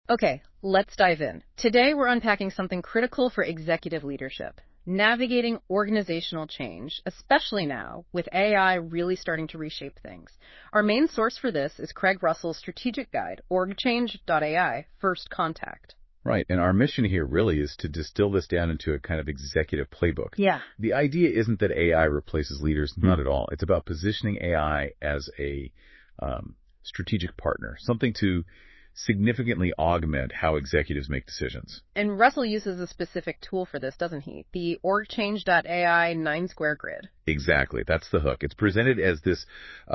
Okay, let's dive in. Today, we're unpacking something critical for executive leadership: navigating organizational change, especially now with AI really starting to reshape things. Our main source for this is Craig Russell's strategic guide, OrgChange.ai, First Contact. Right. And our mission here really is to distill this down into a kind of executive playbook. Yeah. The idea isn't that AI replaces leaders, not at all. It's about positioning AI as a strategic partner, something to significantly augment how executives make decisions. And Russell uses a specific tool for this, doesn't he? The OrgChange.ai 9-square grid. Exactly. That's the hook. It's presented as this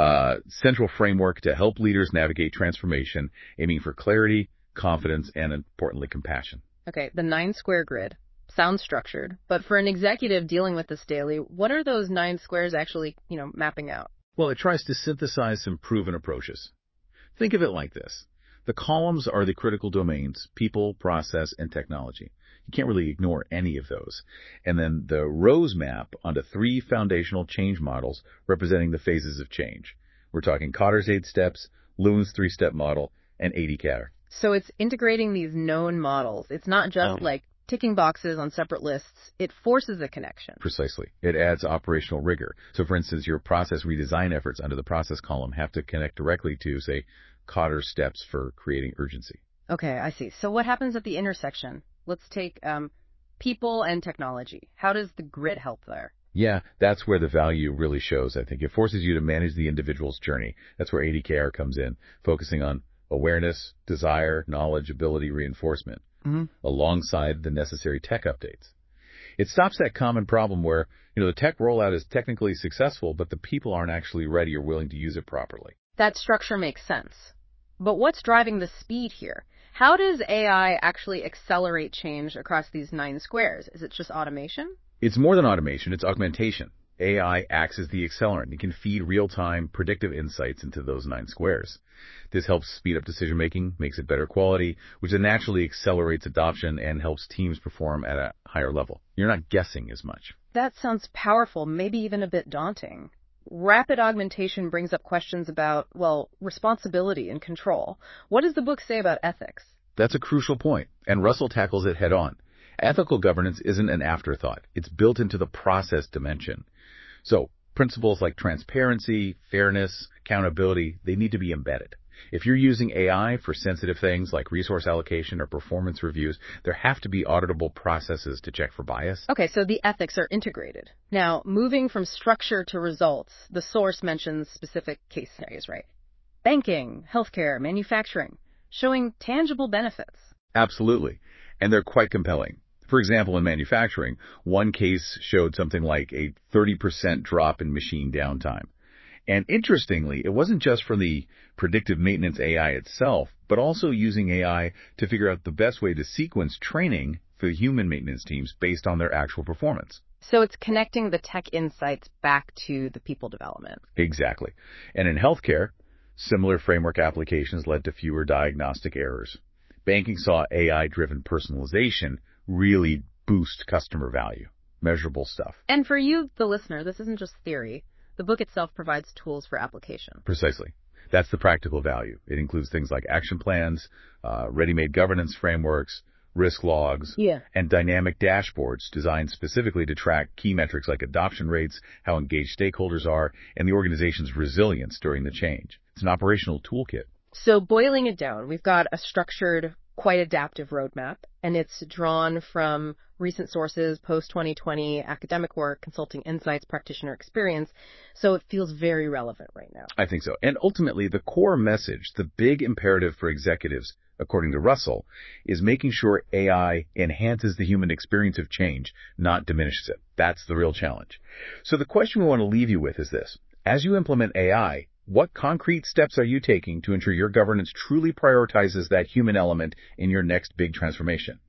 central framework to help leaders navigate transformation, aiming for clarity, confidence, and importantly, compassion. Okay, the 9-square grid. Sounds structured, but for an executive dealing with this daily, what are those 9 squares actually, mapping out? Well, it tries to synthesize some proven approaches. Think of it like this. The columns are the critical domains: people, process, and technology. You can't really ignore any of those. And then the rows map onto 3 foundational change models representing the phases of change. We're talking Kotter's 8 steps, Lewin's 3-step model, and ADKATR. So it's integrating these known models. It's not just like ticking boxes on separate lists. It forces a connection. Precisely. It adds operational rigor. So, for instance, your process redesign efforts under the process column have to connect directly to, say, Kotter's steps for creating urgency. Okay, I see. So what happens at the intersection? Let's take people and technology. How does the grid help there? Yeah, that's where the value really shows, I think. It forces you to manage the individual's journey. That's where ADKATR comes in, focusing on awareness, desire, knowledge, ability, reinforcement, alongside the necessary tech updates. It stops that common problem where, the tech rollout is technically successful, but the people aren't actually ready or willing to use it properly. That structure makes sense. But what's driving the speed here? How does AI actually accelerate change across these 9 squares? Is it just automation? It's more than automation, it's augmentation. AI acts as the accelerant. It can feed real-time predictive insights into those 9 squares. This helps speed up decision-making, makes it better quality, which then naturally accelerates adoption and helps teams perform at a higher level. You're not guessing as much. That sounds powerful, maybe even a bit daunting. Rapid augmentation brings up questions about, responsibility and control. What does the book say about ethics? That's a crucial point, and Russell tackles it head on. Ethical governance isn't an afterthought. It's built into the process dimension. So, principles like transparency, fairness, accountability, they need to be embedded. If you're using AI for sensitive things like resource allocation or performance reviews, there have to be auditable processes to check for bias. Okay, so the ethics are integrated. Now, moving from structure to results, the source mentions specific case scenarios, right? Banking, healthcare, manufacturing, showing tangible benefits. Absolutely. And they're quite compelling. For example, in manufacturing, one case showed something like a 30% drop in machine downtime. And interestingly, it wasn't just from the predictive maintenance AI itself, but also using AI to figure out the best way to sequence training for the human maintenance teams based on their actual performance. So it's connecting the tech insights back to the people development. Exactly. And in healthcare, similar framework applications led to fewer diagnostic errors. Banking saw AI-driven personalization really boost customer value. Measurable stuff. And for you, the listener, this isn't just theory. The book itself provides tools for application. Precisely. That's the practical value. It includes things like action plans, ready-made governance frameworks, risk logs, and dynamic dashboards designed specifically to track key metrics like adoption rates, how engaged stakeholders are, and the organization's resilience during the change. It's an operational toolkit. So boiling it down, we've got a structured, quite adaptive roadmap, and it's drawn from recent sources, post-2020, academic work, consulting insights, practitioner experience, so it feels very relevant right now. I think so. And ultimately, the core message, the big imperative for executives, according to Russell, is making sure AI enhances the human experience of change, not diminishes it. That's the real challenge. So the question we want to leave you with is this. As you implement AI, what concrete steps are you taking to ensure your governance truly prioritizes that human element in your next big transformation?